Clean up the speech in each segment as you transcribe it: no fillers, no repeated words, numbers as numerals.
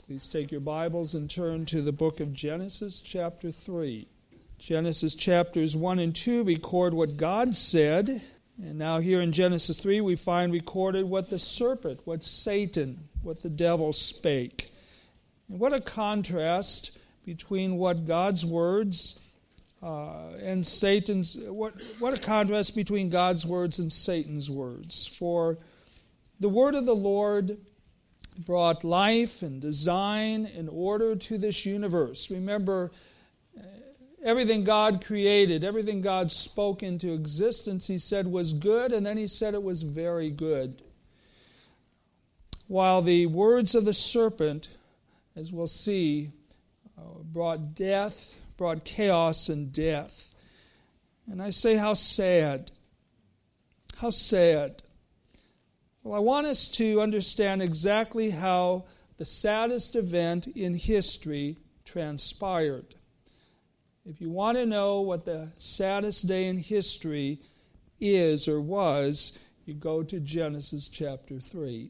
Please take your Bibles and turn to the book of Genesis chapter 3. Genesis chapters 1 and 2 record what God said. And now here in Genesis 3 we find recorded what the serpent, what Satan, what the devil spake. And what a contrast between what God's words and Satan's, what a contrast between God's words and Satan's words. For the word of the Lord brought life and design and order to this universe. Remember, everything God created, everything God spoke into existence, He said was good, and then He said it was very good. While the words of the serpent, as we'll see, brought death, brought chaos and death. And I say, how sad. How sad. Well, I want us to understand exactly how the saddest event in history transpired. If you want to know what the saddest day in history is or was, you go to Genesis chapter 3.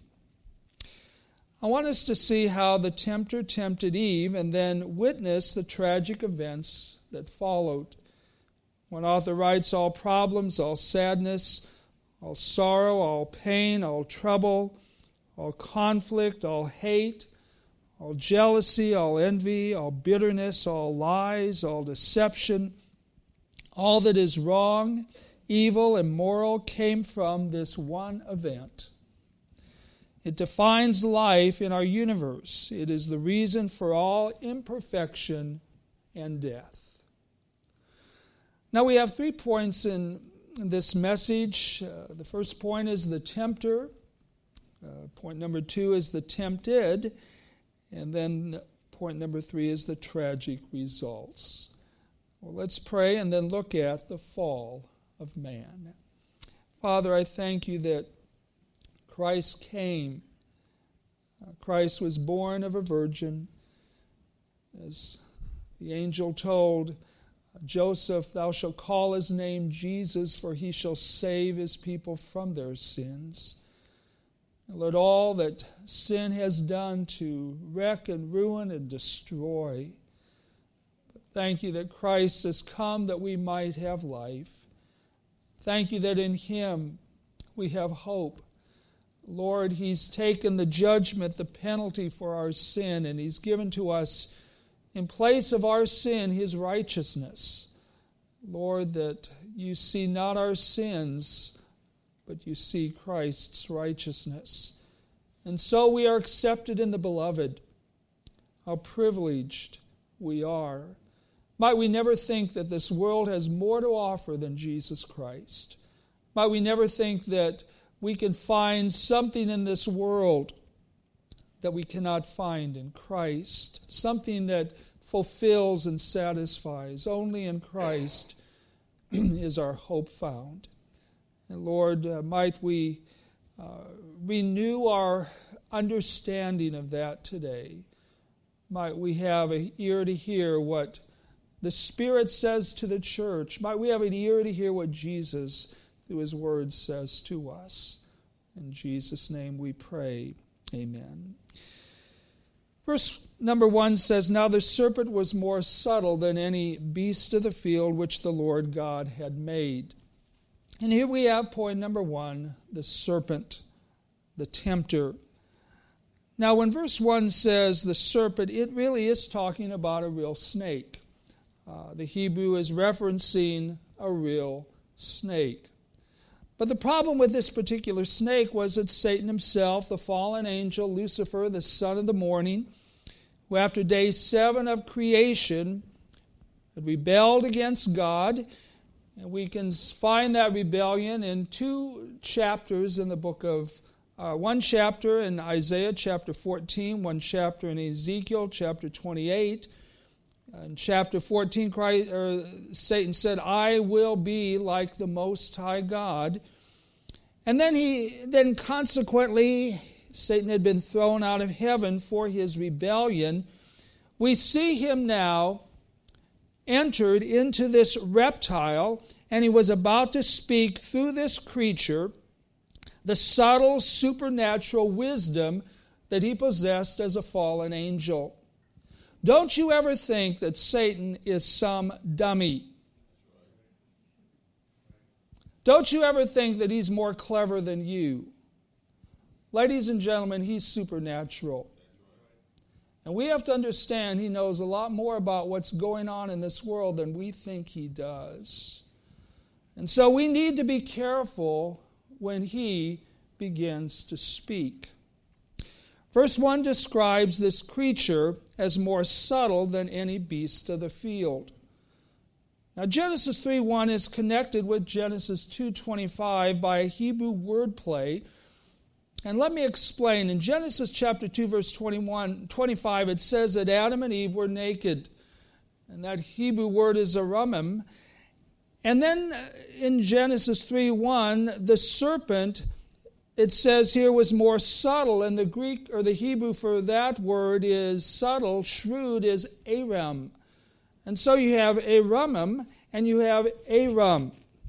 I want us to see how the tempter tempted Eve and then witness the tragic events that followed. One author writes, all problems, all sadness, all sorrow, all pain, all trouble, all conflict, all hate, all jealousy, all envy, all bitterness, all lies, all deception, all that is wrong, evil, immoral came from this one event. It defines life in our universe. It is the reason for all imperfection and death. Now we have 3 points in this message. The first point is the tempter. Point number 2 is the tempted. And then point number 3 is the tragic results. Well, let's pray and then look at the fall of man. Father, I thank you that Christ came. Christ was born of a virgin. As the angel told Joseph, thou shalt call his name Jesus, for he shall save his people from their sins. And Lord, all that sin has done to wreck and ruin and destroy. But thank you that Christ has come that we might have life. Thank you that in Him we have hope. Lord, He's taken the judgment, the penalty for our sin, and He's given to us, in place of our sin, His righteousness. Lord, that you see not our sins, but you see Christ's righteousness. And so we are accepted in the Beloved. How privileged we are. Might we never think that this world has more to offer than Jesus Christ. Might we never think that we can find something in this world that we cannot find in Christ, something that fulfills and satisfies. Only in Christ is our hope found. And Lord, might we renew our understanding of that today. Might we have an ear to hear what the Spirit says to the church. Might we have an ear to hear what Jesus, through His Word, says to us. In Jesus' name we pray. Amen. Verse number 1 says, now the serpent was more subtle than any beast of the field which the Lord God had made. And here we have point number 1, the serpent, the tempter. Now when verse 1 says the serpent, it really is talking about a real snake. The Hebrew is referencing a real snake. But the problem with this particular snake was that Satan himself, the fallen angel, Lucifer, the son of the morning, who after day 7 of creation had rebelled against God. And we can find that rebellion in 2 chapters in the book of, 1 chapter in Isaiah chapter 14, 1 chapter in Ezekiel chapter 28. In chapter 14, Satan said, I will be like the Most High God. And then consequently, Satan had been thrown out of heaven for his rebellion. We see him now entered into this reptile, and he was about to speak through this creature the subtle supernatural wisdom that he possessed as a fallen angel. Don't you ever think that Satan is some dummy. Don't you ever think that he's more clever than you. Ladies and gentlemen, he's supernatural. And we have to understand he knows a lot more about what's going on in this world than we think he does. And so we need to be careful when he begins to speak. Verse 1 describes this creature as more subtle than any beast of the field. Now Genesis 3:1 is connected with Genesis 2:25 by a Hebrew wordplay. And let me explain. In Genesis chapter 2, verse 25, it says that Adam and Eve were naked. And that Hebrew word is aramim. And then in Genesis 3:1, the serpent, it says here, was more subtle. And the Greek or the Hebrew for that word is subtle. Shrewd is aram. And so you have aramim and you have aram.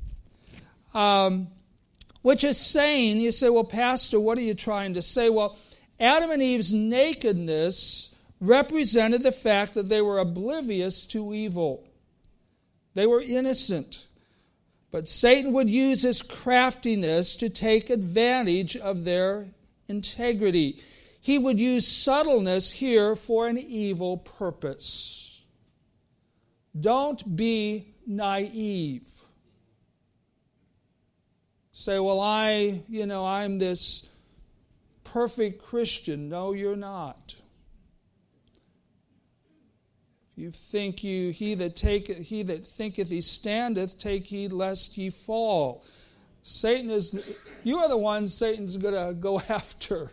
Which is saying, you say, well, Pastor, what are you trying to say? Well, Adam and Eve's nakedness represented the fact that they were oblivious to evil. They were innocent. But Satan would use his craftiness to take advantage of their integrity. He would use subtleness here for an evil purpose. Don't be naive. Say, well, I'm this perfect Christian. No, you're not. You think he that thinketh he standeth, take heed lest ye fall. You are the one Satan's going to go after.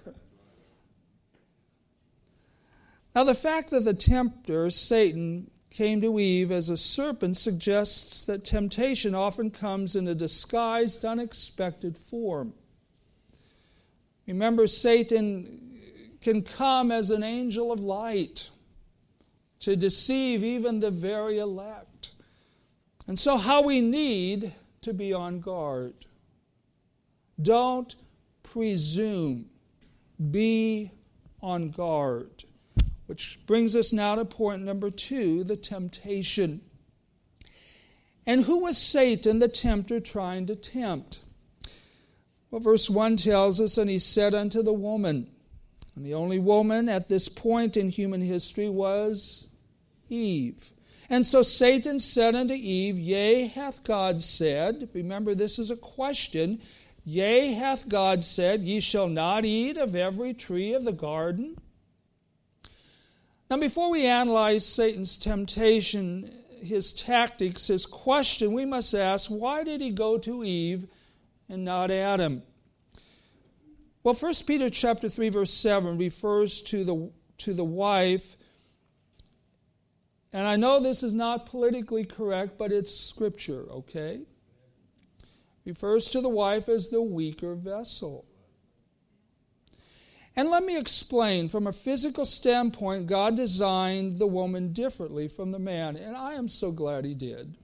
Now, the fact that the tempter, Satan, came to Eve as a serpent suggests that temptation often comes in a disguised, unexpected form. Remember, Satan can come as an angel of light to deceive even the very elect. And so how we need to be on guard. Don't presume. Be on guard. Which brings us now to point number 2, the temptation. And who was Satan, the tempter, trying to tempt? Well, verse 1 tells us, and he said unto the woman, and the only woman at this point in human history was Eve. And so Satan said unto Eve, Yea, hath God said, remember this is a question, Yea, hath God said, Ye shall not eat of every tree of the garden? Now, before we analyze Satan's temptation, his tactics, his question, we must ask, why did he go to Eve and not Adam? Well, 1 Peter chapter 3, verse 7 refers to the wife. And I know this is not politically correct, but it's scripture, okay? Refers to the wife as the weaker vessel. And let me explain, from a physical standpoint, God designed the woman differently from the man, and I am so glad he did.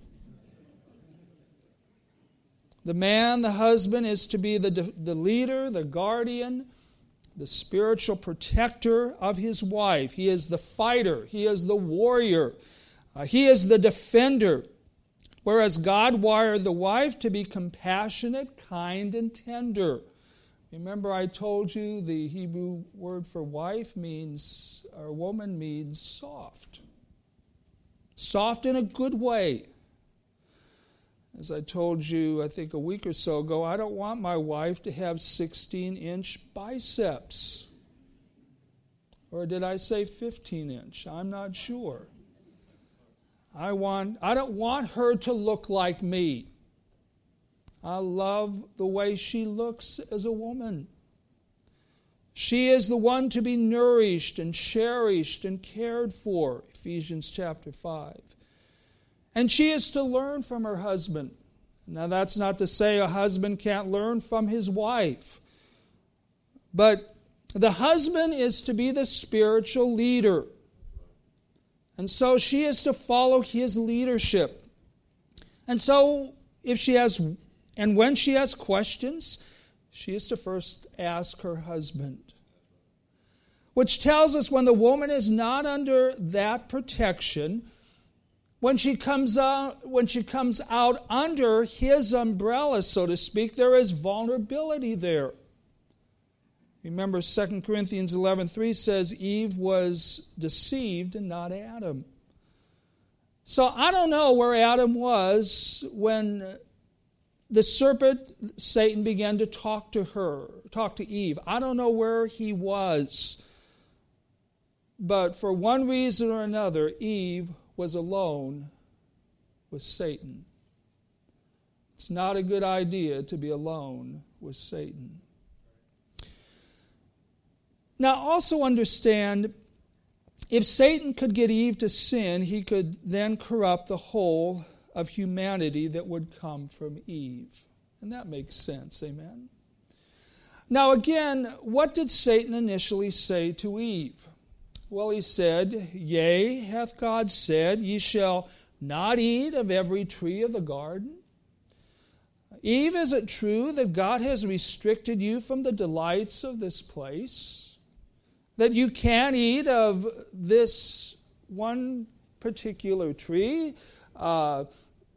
The man, the husband, is to be the leader, the guardian, the spiritual protector of his wife. He is the fighter. He is the warrior. He is the defender. Whereas God wired the wife to be compassionate, kind, and tender. Remember I told you the Hebrew word for wife means, or woman means soft. Soft in a good way. As I told you, I think a week or so ago, I don't want my wife to have 16-inch biceps. Or did I say 15-inch? I'm not sure. I don't want her to look like me. I love the way she looks as a woman. She is the one to be nourished and cherished and cared for, Ephesians chapter 5. And she is to learn from her husband. Now that's not to say a husband can't learn from his wife. But the husband is to be the spiritual leader. And so she is to follow his leadership. And so when she has questions, she is to first ask her husband. which tells us when the woman is not under that protection, when she comes out under his umbrella, so to speak, there is vulnerability there. Remember, 2 Corinthians 11:3 says Eve was deceived and not Adam. So I don't know where Adam was when the serpent, Satan, began to talk to Eve. I don't know where he was. But for one reason or another, Eve was alone with Satan. It's not a good idea to be alone with Satan. Now also understand, if Satan could get Eve to sin, he could then corrupt the whole of humanity that would come from Eve. And that makes sense, amen? Now again, what did Satan initially say to Eve? Well, he said, "Yea, hath God said, ye shall not eat of every tree of the garden?" Eve, is it true that God has restricted you from the delights of this place? That you can't eat of this one particular tree? That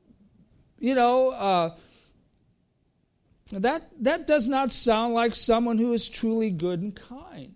does not sound like someone who is truly good and kind.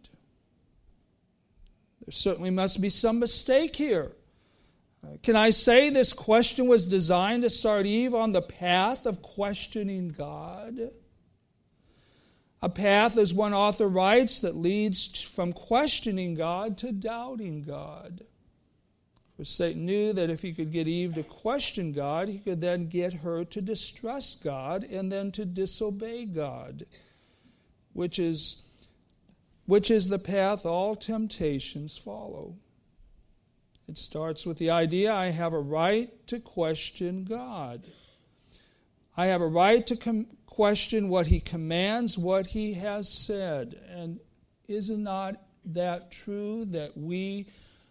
There certainly must be some mistake here. Can I say this question was designed to start Eve on the path of questioning God? A path, as one author writes, that leads from questioning God to doubting God. For Satan knew that if he could get Eve to question God, he could then get her to distrust God and then to disobey God, which is the path all temptations follow. It starts with the idea I have a right to question God. I have a right to question what he commands, what he has said. And is it not that true that we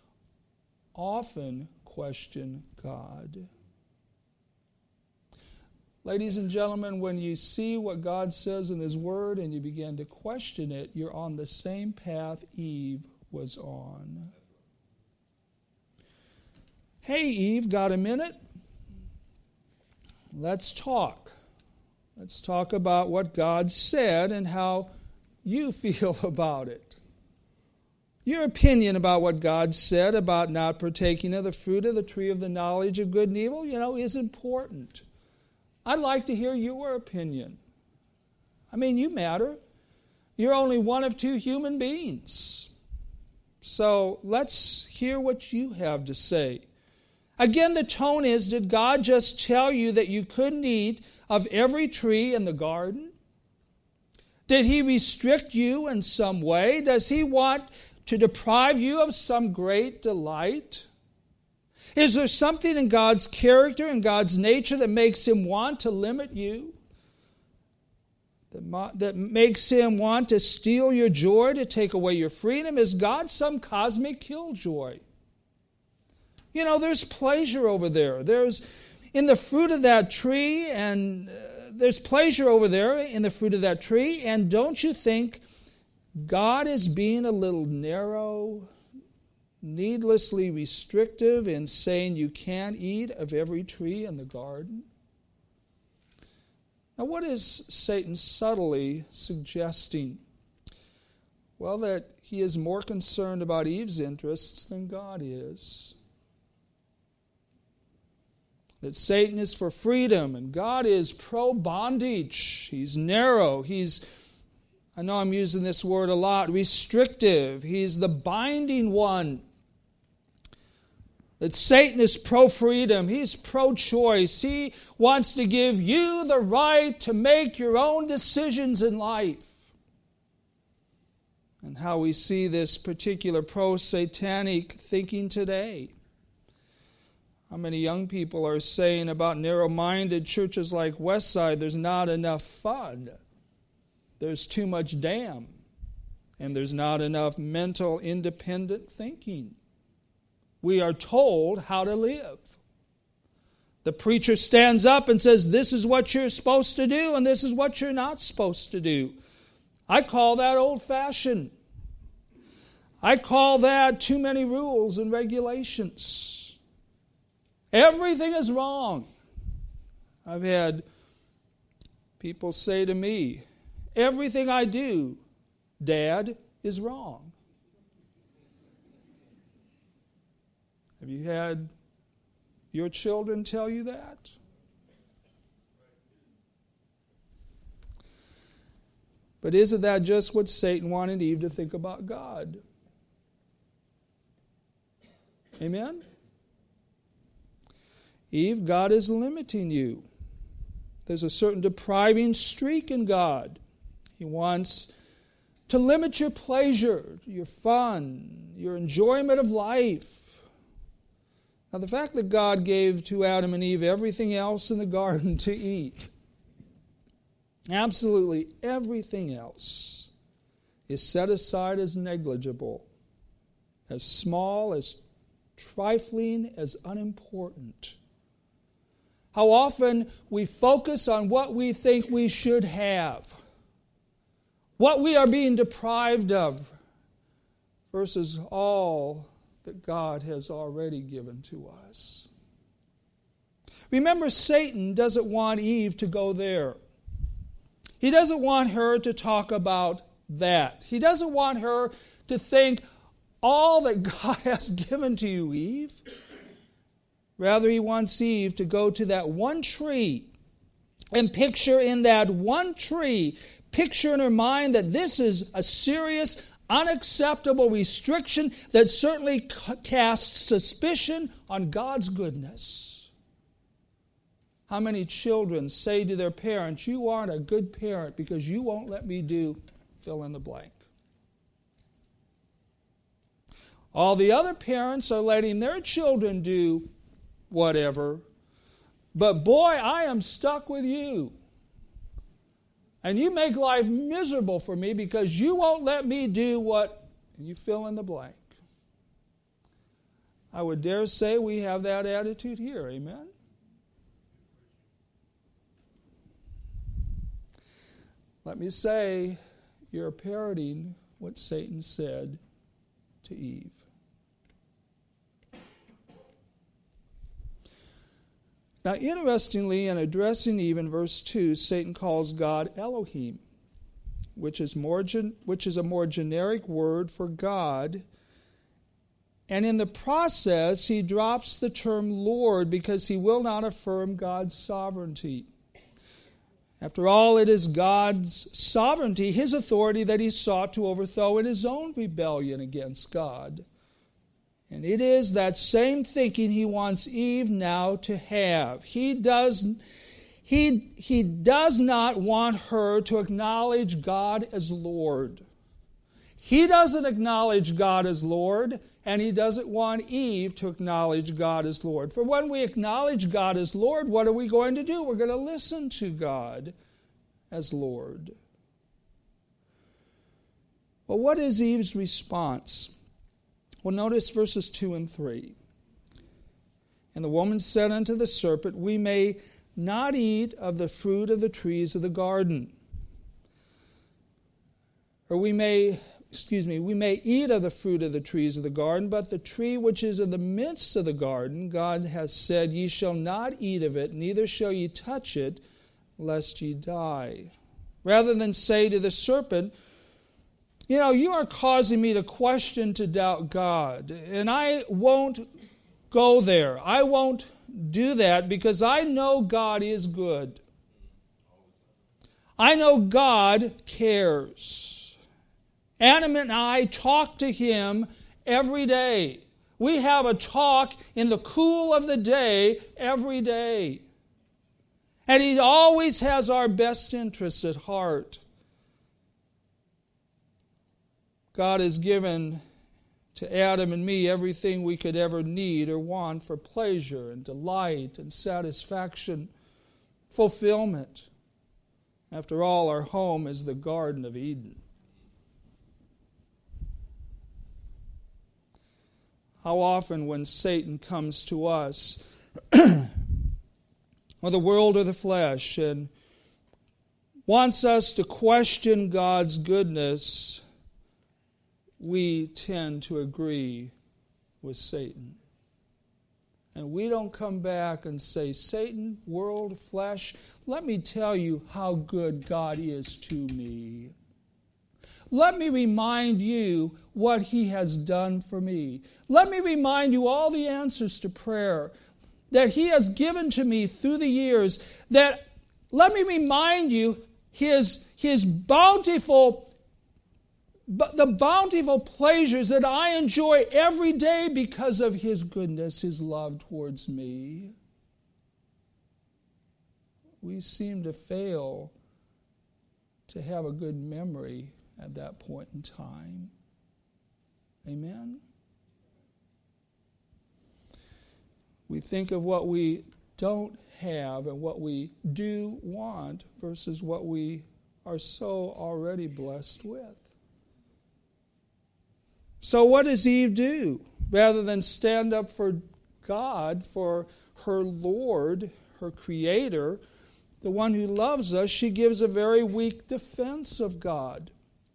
often question God? Ladies and gentlemen, when you see what God says in his word and you begin to question it, you're on the same path Eve was on. Hey, Eve, got a minute? Let's talk. Let's talk about what God said and how you feel about it. Your opinion about what God said about not partaking of the fruit of the tree of the knowledge of good and evil, is important. I'd like to hear your opinion. I mean, you matter. You're only one of two human beings. So let's hear what you have to say. Again, the tone is, did God just tell you that you couldn't eat of every tree in the garden? Did he restrict you in some way? Does he want to deprive you of some great delight? Is there something in God's character and God's nature that makes him want to limit you? That makes him want to steal your joy, to take away your freedom? Is God some cosmic killjoy? There's pleasure over there. There's in the fruit of that tree, and there's pleasure over there in the fruit of that tree. And don't you think God is being a little narrow, needlessly restrictive in saying you can't eat of every tree in the garden? Now, what is Satan subtly suggesting? Well, that he is more concerned about Eve's interests than God is. That Satan is for freedom and God is pro-bondage. He's narrow. I know I'm using this word a lot, restrictive. He's the binding one. That Satan is pro-freedom. He's pro-choice. He wants to give you the right to make your own decisions in life. And how we see this particular pro-satanic thinking today. How many young people are saying about narrow-minded churches like Westside, there's not enough fun. There's too much damn. And there's not enough mental independent thinking. We are told how to live. The preacher stands up and says, this is what you're supposed to do and this is what you're not supposed to do. I call that old-fashioned. I call that too many rules and regulations. Everything is wrong. I've had people say to me, everything I do, Dad, is wrong. Have you had your children tell you that? But isn't that just what Satan wanted Eve to think about God? Amen? Eve, God is limiting you. There's a certain depriving streak in God. He wants to limit your pleasure, your fun, your enjoyment of life. Now, the fact that God gave to Adam and Eve everything else in the garden to eat, absolutely everything else, is set aside as negligible, as small, as trifling, as unimportant. How often we focus on what we think we should have, what we are being deprived of, versus all that God has already given to us. Remember, Satan doesn't want Eve to go there. He doesn't want her to talk about that. He doesn't want her to think all that God has given to you, Eve. Rather, he wants Eve to go to that one tree and picture in that one tree, picture in her mind that this is a serious, unacceptable restriction that certainly casts suspicion on God's goodness. How many children say to their parents, you aren't a good parent because you won't let me do fill in the blank. All the other parents are letting their children do whatever, but boy, I am stuck with you. And you make life miserable for me because you won't let me do what, and you fill in the blank. I would dare say we have that attitude here, amen? Let me say, you're parroting what Satan said to Eve. Now, interestingly, in addressing Eve in verse 2, Satan calls God Elohim, which is a more generic word for God. And in the process, he drops the term Lord because he will not affirm God's sovereignty. After all, it is God's sovereignty, his authority, that he sought to overthrow in his own rebellion against God. And it is that same thinking he wants Eve now to have. He does not want her to acknowledge God as Lord. He doesn't acknowledge God as Lord, and he doesn't want Eve to acknowledge God as Lord. For when we acknowledge God as Lord, what are we going to do? We're going to listen to God as Lord. Well, what is Eve's response? Well, notice verses 2 and 3. And the woman said unto the serpent, we may not eat of the fruit of the trees of the garden. Or we may eat of the fruit of the trees of the garden, but the tree which is in the midst of the garden, God has said, ye shall not eat of it, neither shall ye touch it, lest ye die. Rather than say to the serpent, you are causing me to question, to doubt God, and I won't go there. I won't do that because I know God is good. I know God cares. Adam and I talk to him every day. We have a talk in the cool of the day every day. And he always has our best interests at heart. God has given to Adam and me everything we could ever need or want for pleasure and delight and satisfaction, fulfillment. After all, our home is the Garden of Eden. How often when Satan comes to us, or the world or the flesh, and wants us to question God's goodness, we tend to agree with Satan. And we don't come back and say, Satan, world, flesh, let me tell you how good God is to me. Let me remind you what He has done for me. Let me remind you all the answers to prayer that He has given to me through the years. That let me remind you His bountiful, the bountiful pleasures that I enjoy every day because of His goodness, His love towards me. We seem to fail to have a good memory at that point in time. Amen? We think of what we don't have and what we do want versus what we are so already blessed with. So what does Eve do? Rather than stand up for God, for her Lord, her Creator, the one who loves us, she gives a very weak defense of God.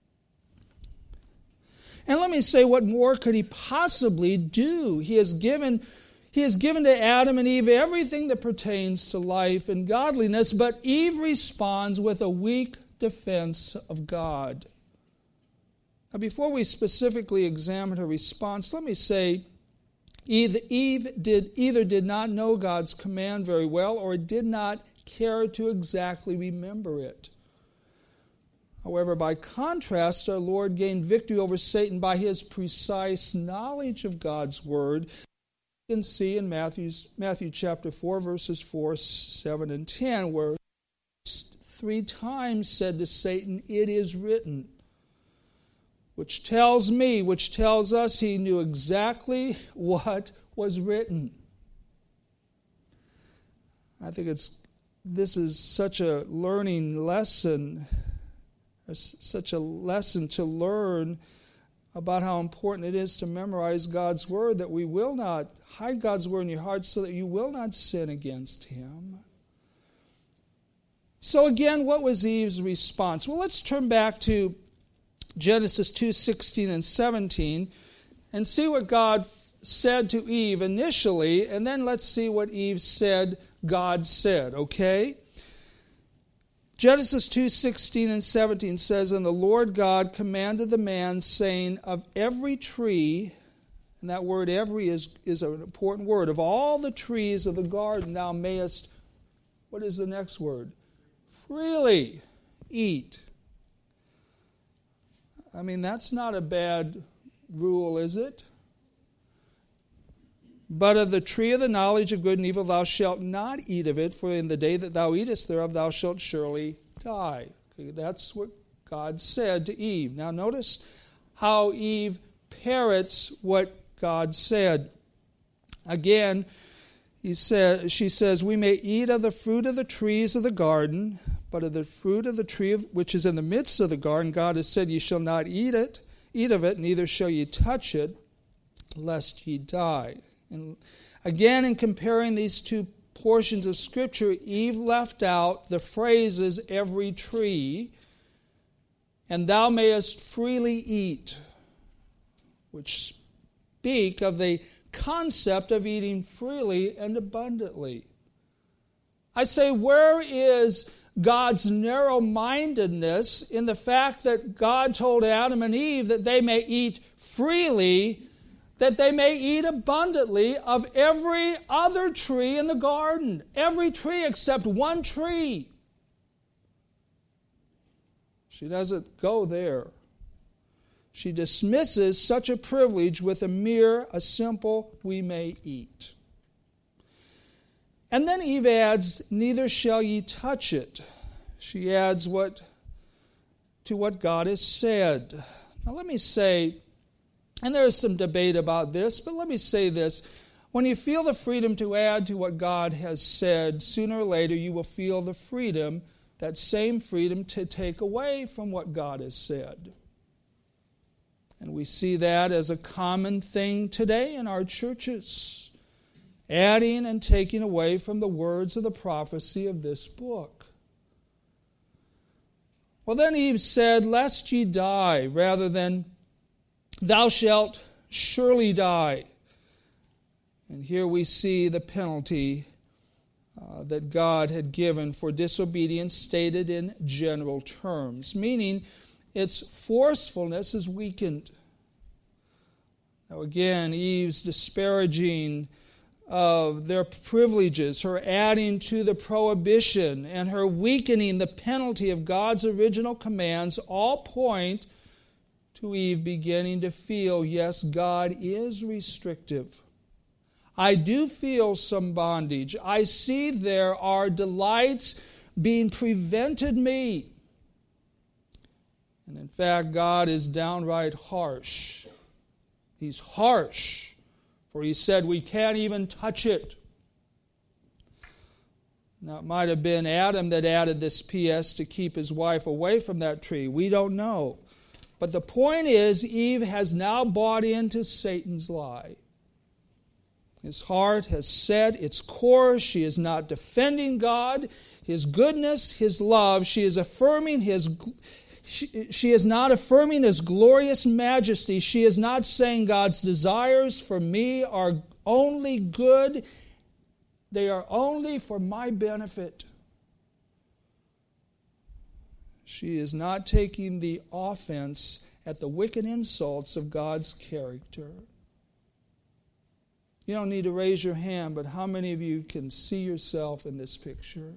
And let me say, what more could He possibly do? He has given to Adam and Eve everything that pertains to life and godliness, but Eve responds with a weak defense of God. Now, before we specifically examine her response, let me say, Eve did not know God's command very well, or did not care to exactly remember it. However, by contrast, our Lord gained victory over Satan by His precise knowledge of God's Word. You can see in Matthew chapter 4, verses 4, 7, and 10, where He 3 times said to Satan, "It is written," which tells us He knew exactly what was written. I think this is such a learning lesson, such a lesson to learn about how important it is to memorize God's Word, that we will not hide God's Word in your heart so that you will not sin against Him. So again, what was Eve's response? Well, let's turn back to Genesis 2:16 and 17 and see what God said to Eve initially, and then let's see what Eve said God said, okay? Genesis 2:16 and 17 says, "And the Lord God commanded the man, saying, of every tree," and that word every is an important word, "of all the trees of the garden thou mayest," what is the next word? "Freely eat." I mean, that's not a bad rule, is it? "But of the tree of the knowledge of good and evil thou shalt not eat of it, for in the day that thou eatest thereof thou shalt surely die." Okay, that's what God said to Eve. Now notice how Eve parrots what God said. Again, she says, "We may eat of the fruit of the trees of the garden, but of the fruit of the tree which is in the midst of the garden, God has said, Ye shall not eat of it, neither shall ye touch it, lest ye die." And again, in comparing these two portions of Scripture, Eve left out the phrases "every tree" and "thou mayest freely eat," which speak of the concept of eating freely and abundantly. I say, where is God's narrow-mindedness in the fact that God told Adam and Eve that they may eat freely, that they may eat abundantly of every other tree in the garden, every tree except one tree? She doesn't go there. She dismisses such a privilege with a simple, "we may eat." And then Eve adds, "neither shall ye touch it." She adds to what God has said. Now let me say, and there is some debate about this, but let me say this. When you feel the freedom to add to what God has said, sooner or later you will feel the freedom, that same freedom, to take away from what God has said. And we see that as a common thing today in our churches, adding and taking away from the words of the prophecy of this book. Well, then Eve said, "Lest ye die," rather than thou shalt surely die. And here we see the penalty that God had given for disobedience stated in general terms, meaning its forcefulness is weakened. Now again, Eve's disparaging of their privileges, her adding to the prohibition, and her weakening the penalty of God's original commands all point to Eve beginning to feel, yes, God is restrictive. I do feel some bondage. I see there are delights being prevented me. And in fact, God is downright harsh. He's harsh, for He said we can't even touch it. Now, it might have been Adam that added this PS to keep his wife away from that tree. We don't know. But the point is, Eve has now bought into Satan's lie. His heart has set its course. She is not defending God, His goodness, His love. She is affirming She is not affirming His glorious majesty. She is not saying God's desires for me are only good. They are only for my benefit. She is not taking the offense at the wicked insults of God's character. You don't need to raise your hand, but how many of you can see yourself in this picture?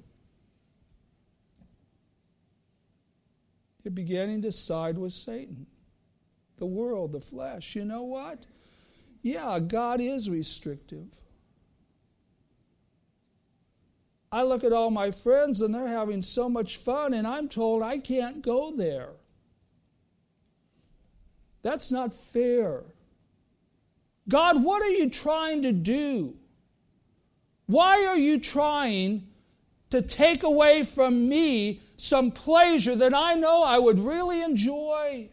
You're beginning to side with Satan, the world, the flesh. You know what? Yeah, God is restrictive. I look at all my friends and they're having so much fun, and I'm told I can't go there. That's not fair. God, what are you trying to do? Why are you trying to take away from me some pleasure that I know I would really enjoy?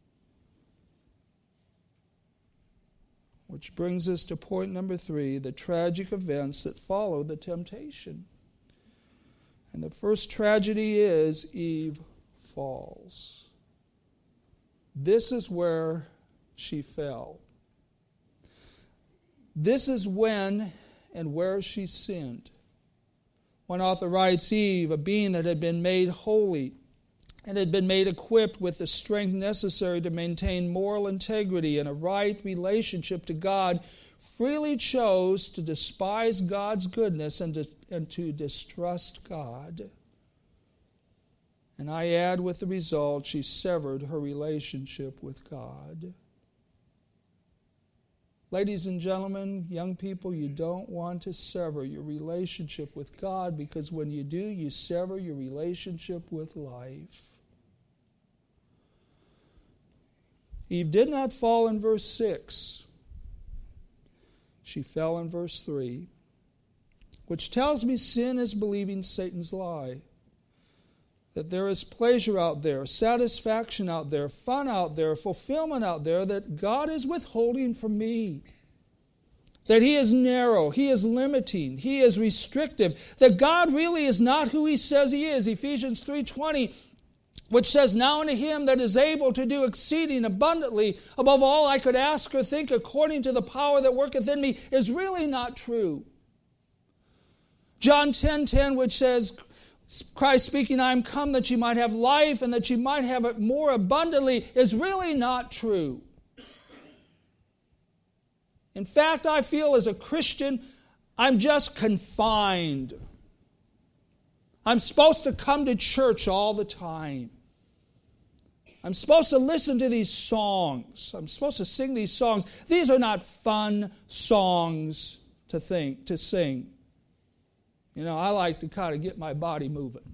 Which brings us to point number 3, the tragic events that follow the temptation. And the first tragedy is Eve falls. This is where she fell. This is when and where she sinned. One author writes, Eve, a being that had been made holy and had been made equipped with the strength necessary to maintain moral integrity and a right relationship to God, freely chose to despise God's goodness and to distrust God. And I add with the result, she severed her relationship with God. Ladies and gentlemen, young people, you don't want to sever your relationship with God, because when you do, you sever your relationship with life. Eve did not fall in verse 6. She fell in verse 3, which tells me sin is believing Satan's lie. That there is pleasure out there, satisfaction out there, fun out there, fulfillment out there that God is withholding from me. That He is narrow, He is limiting, He is restrictive. That God really is not who He says He is. Ephesians 3:20, which says, now unto Him that is able to do exceeding abundantly above all I could ask or think according to the power that worketh in me, is really not true. John 10:10, which says, Christ speaking, I am come that you might have life and that you might have it more abundantly, is really not true. In fact, I feel as a Christian, I'm just confined. I'm supposed to come to church all the time. I'm supposed to listen to these songs. I'm supposed to sing these songs. These are not fun songs to sing. You know, I like to kind of get my body moving.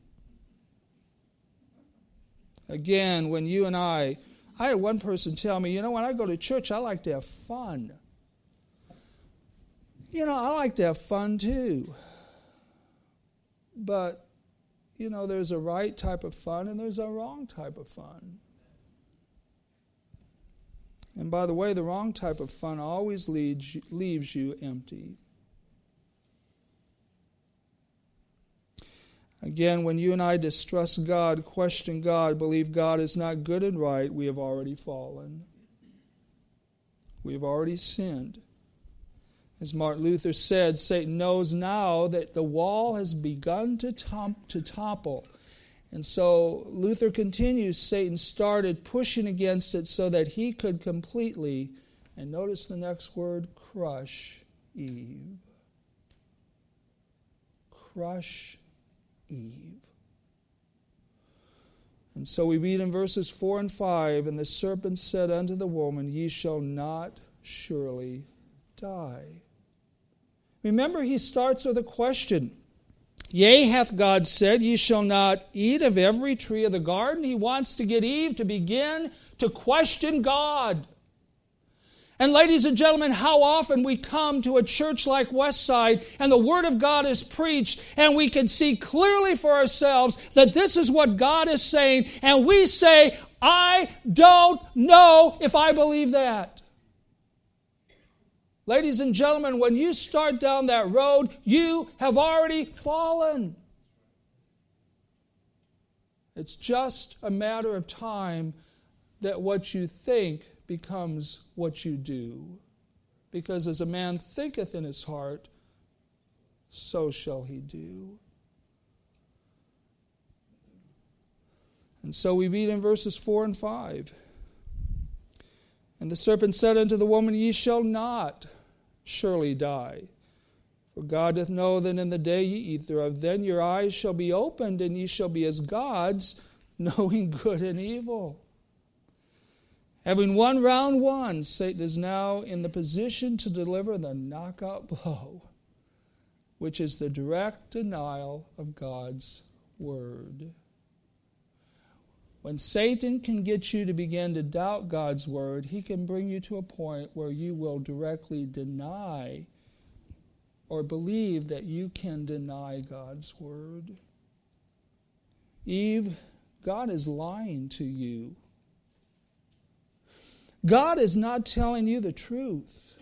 Again, when you and I had one person tell me, when I go to church, I like to have fun. I like to have fun too. But, there's a right type of fun and there's a wrong type of fun. And by the way, the wrong type of fun always leaves you empty. Again, when you and I distrust God, question God, believe God is not good and right, we have already fallen. We've already sinned. As Martin Luther said, Satan knows now that the wall has begun to topple. And so Luther continues, Satan started pushing against it so that he could completely, and notice the next word, crush Eve. Crush Eve. And so we read in verses 4 and 5, and the serpent said unto the woman, Ye shall not surely die. Remember, he starts with a question. Yea, hath God said, Ye shall not eat of every tree of the garden? He wants to get Eve to begin to question God. And ladies and gentlemen, how often we come to a church like Westside and the Word of God is preached and we can see clearly for ourselves that this is what God is saying, and we say, I don't know if I believe that. Ladies and gentlemen, when you start down that road, you have already fallen. It's just a matter of time that what you think becomes what you do. Because as a man thinketh in his heart, so shall he do. And so we read in verses 4 and 5. And the serpent said unto the woman, Ye shall not surely die. For God doth know that in the day ye eat thereof, then your eyes shall be opened, and ye shall be as gods, knowing good and evil. Having won round one, Satan is now in the position to deliver the knockout blow, which is the direct denial of God's word. When Satan can get you to begin to doubt God's word, he can bring you to a point where you will directly deny or believe that you can deny God's word. Eve, God is lying to you. God is not telling you the truth.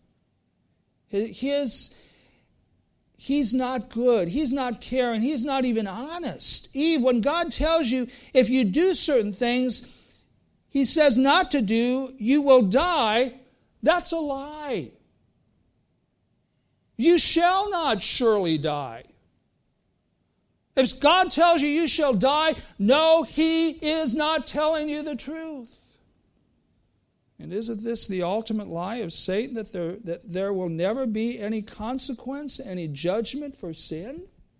He's not good. He's not caring. He's not even honest. Eve, when God tells you if you do certain things, He says not to do, you will die, that's a lie. You shall not surely die. If God tells you you shall die, no, He is not telling you the truth. And isn't this the ultimate lie of Satan, that there will never be any consequence, any judgment for sin?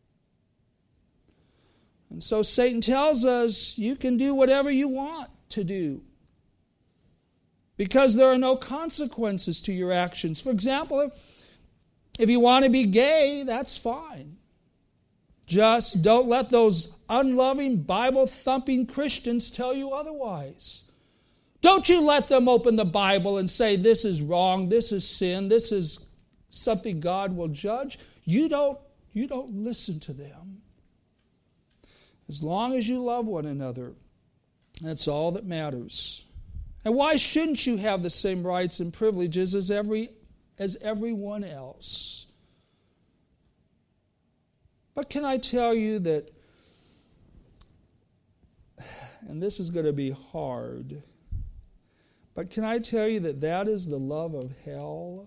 And so Satan tells us you can do whatever you want to do because there are no consequences to your actions. For example, if you want to be gay, that's fine. Just don't let those unloving, Bible-thumping Christians tell you otherwise. Don't you let them open the Bible and say, this is wrong, this is sin, this is something God will judge. You don't listen to them. As long as you love one another, that's all that matters. And why shouldn't you have the same rights and privileges as everyone else? But can I tell you that, and this is going to be hard, but can I tell you that that is the love of hell?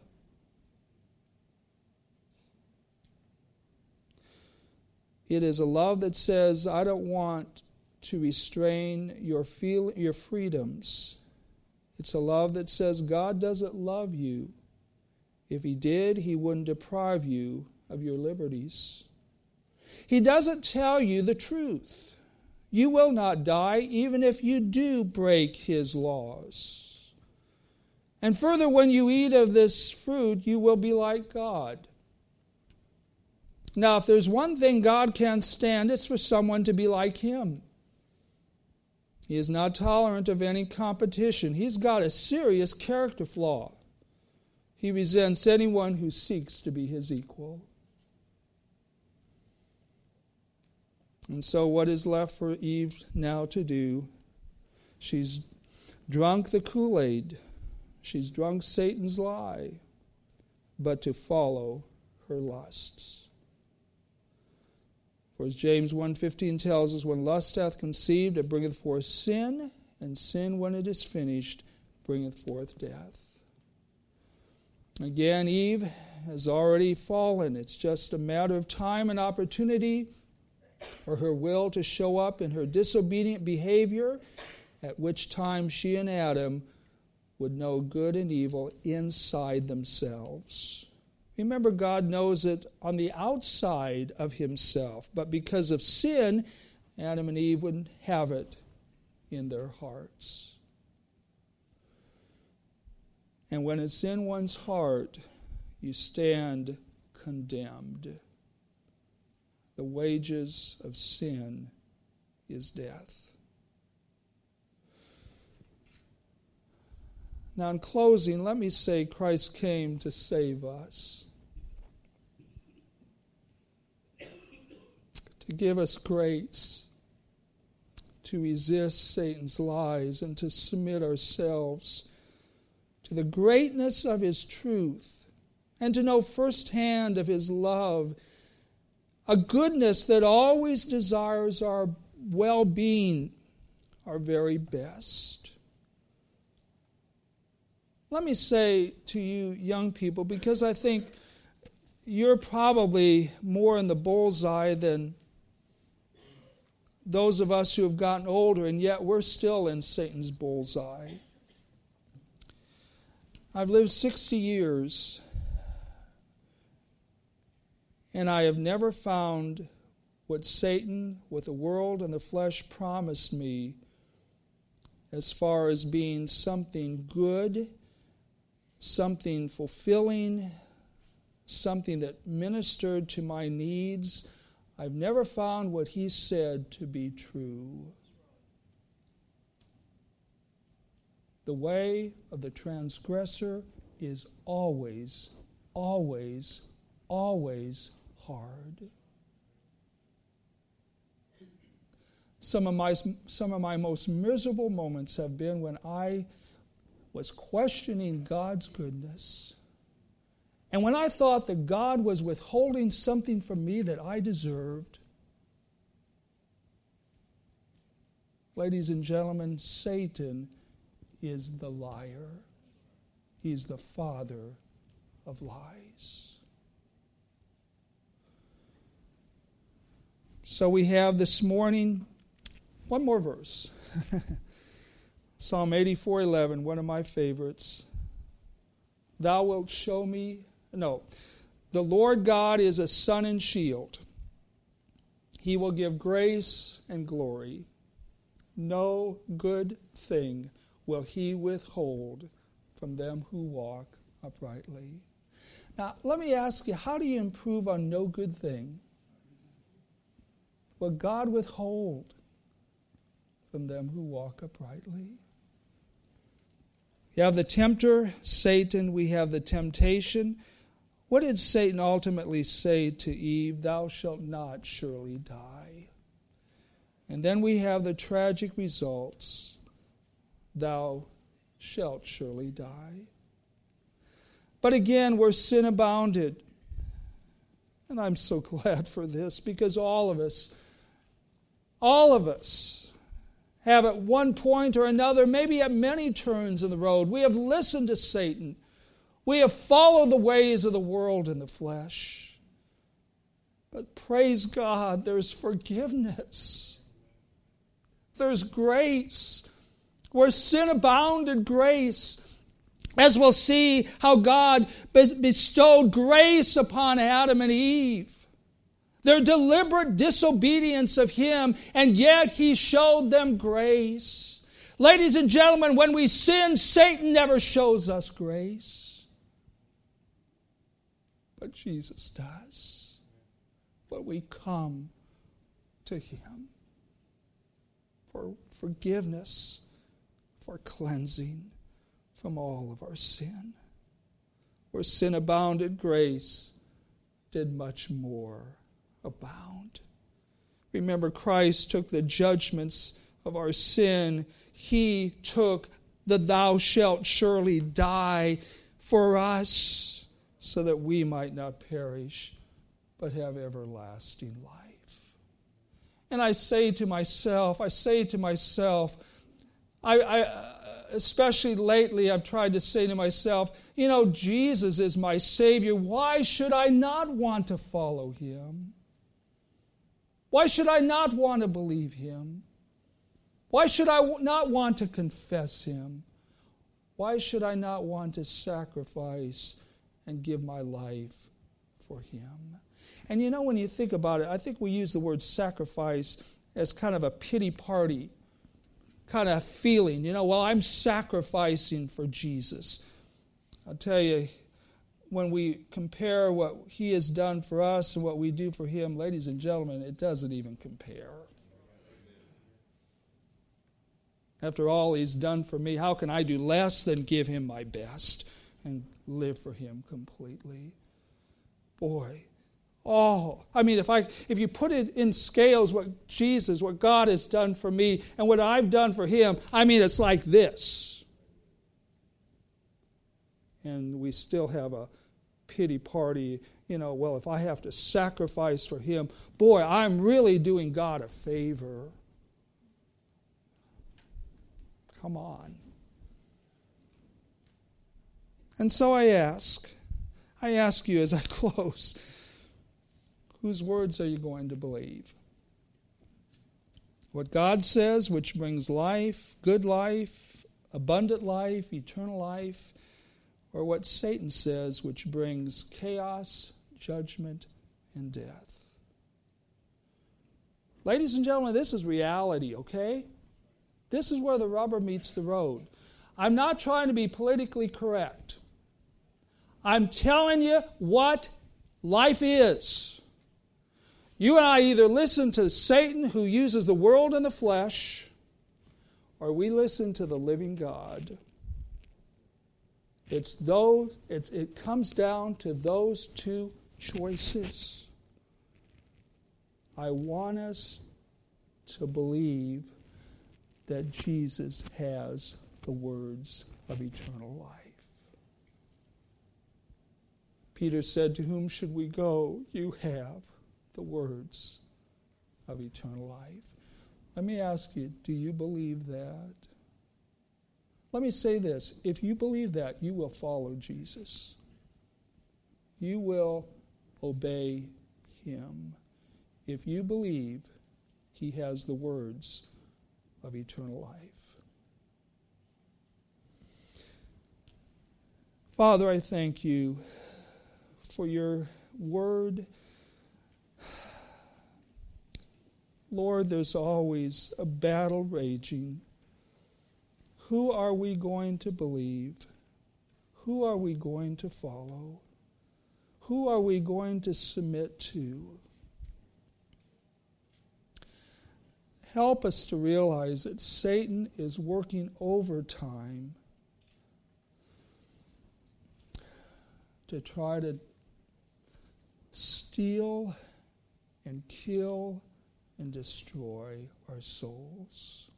It is a love that says, I don't want to restrain your freedoms. It's a love that says God doesn't love you. If He did, He wouldn't deprive you of your liberties. He doesn't tell you the truth. You will not die even if you do break His laws. And further, when you eat of this fruit, you will be like God. Now, if there's one thing God can't stand, it's for someone to be like Him. He is not tolerant of any competition. He's got a serious character flaw. He resents anyone who seeks to be His equal. And so what is left for Eve now to do? She's drunk the Kool-Aid. She's drunk Satan's lie, but to follow her lusts. For as James 1:15 tells us, when lust hath conceived, it bringeth forth sin, and sin, when it is finished, bringeth forth death. Again, Eve has already fallen. It's just a matter of time and opportunity for her will to show up in her disobedient behavior, at which time she and Adam would know good and evil inside themselves. Remember, God knows it on the outside of himself, but because of sin, Adam and Eve wouldn't have it in their hearts. And when it's in one's heart, you stand condemned. The wages of sin is death. Now, in closing, let me say Christ came to save us, to give us grace to resist Satan's lies and to submit ourselves to the greatness of his truth and to know firsthand of his love, a goodness that always desires our well-being, our very best. Let me say to you young people, because I think you're probably more in the bullseye than those of us who have gotten older, and yet we're still in Satan's bullseye. I've lived 60 years, and I have never found what Satan, what the world and the flesh promised me as far as being something good, something fulfilling, something that ministered to my needs. I've never found what he said to be true. The way of the transgressor is always, always, always hard. Some of my most miserable moments have been when I was questioning God's goodness. And when I thought that God was withholding something from me that I deserved. Ladies and gentlemen, Satan is the liar. He's the father of lies. So we have this morning one more verse. Psalm 84:11, one of my favorites. Thou wilt show me, the Lord God is a sun and shield. He will give grace and glory. No good thing will he withhold from them who walk uprightly. Now, let me ask you, how do you improve on no good thing? Will God withhold from them who walk uprightly? You have the tempter, Satan. We have the temptation. What did Satan ultimately say to Eve? Thou shalt not surely die. And then we have the tragic results. Thou shalt surely die. But again, where sin abounded, and I'm so glad for this, because all of us have at one point or another, maybe at many turns in the road, we have listened to Satan. We have followed the ways of the world and the flesh. But praise God, there's forgiveness. There's grace. Where sin abounded, grace. As we'll see how God bestowed grace upon Adam and Eve. Their deliberate disobedience of him, and yet he showed them grace. Ladies and gentlemen, when we sin, Satan never shows us grace. But Jesus does. But we come to him for forgiveness, for cleansing from all of our sin. Where sin abounded, grace did much more abound. Remember, Christ took the judgments of our sin. He took the thou shalt surely die for us so that we might not perish but have everlasting life. And I say to myself, especially lately, I've tried to say to myself, Jesus is my Savior. Why should I not want to follow Him? Why should I not want to believe Him? Why should I not want to confess Him? Why should I not want to sacrifice and give my life for Him? And when you think about it, I think we use the word sacrifice as kind of a pity party kind of feeling. I'm sacrificing for Jesus. I'll tell you, when we compare what He has done for us and what we do for Him, ladies and gentlemen, it doesn't even compare. After all He's done for me, how can I do less than give Him my best and live for Him completely? Boy, if you put it in scales, what God has done for me and what I've done for Him, it's like this. And we still have a pity party, if I have to sacrifice for Him, boy, I'm really doing God a favor. Come on. And so I ask you as I close, whose words are you going to believe? What God says, which brings life, good life, abundant life, eternal life, or what Satan says, which brings chaos, judgment, and death? Ladies and gentlemen, this is reality, okay? This is where the rubber meets the road. I'm not trying to be politically correct. I'm telling you what life is. You and I either listen to Satan, who uses the world and the flesh, or we listen to the living God. It comes down to those two choices. I want us to believe that Jesus has the words of eternal life. Peter said, "To whom should we go? You have the words of eternal life." Let me ask you, do you believe that? Let me say this. If you believe that, you will follow Jesus. You will obey Him. If you believe He has the words of eternal life. Father, I thank You for Your word. Lord, there's always a battle raging. Who are we going to believe? Who are we going to follow? Who are we going to submit to? Help us to realize that Satan is working overtime to try to steal and kill and destroy our souls.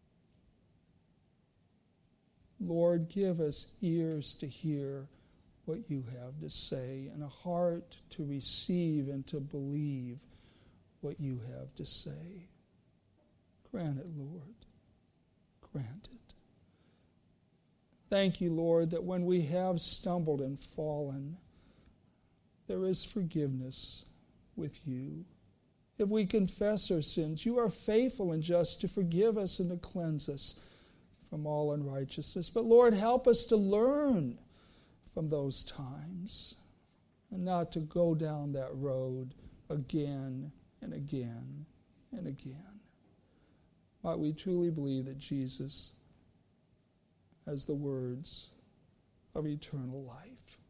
Lord, give us ears to hear what You have to say and a heart to receive and to believe what You have to say. Grant it, Lord. Grant it. Thank You, Lord, that when we have stumbled and fallen, there is forgiveness with You. If we confess our sins, You are faithful and just to forgive us and to cleanse us from all unrighteousness. But Lord, help us to learn from those times and not to go down that road again and again and again. Might we truly believe that Jesus has the words of eternal life.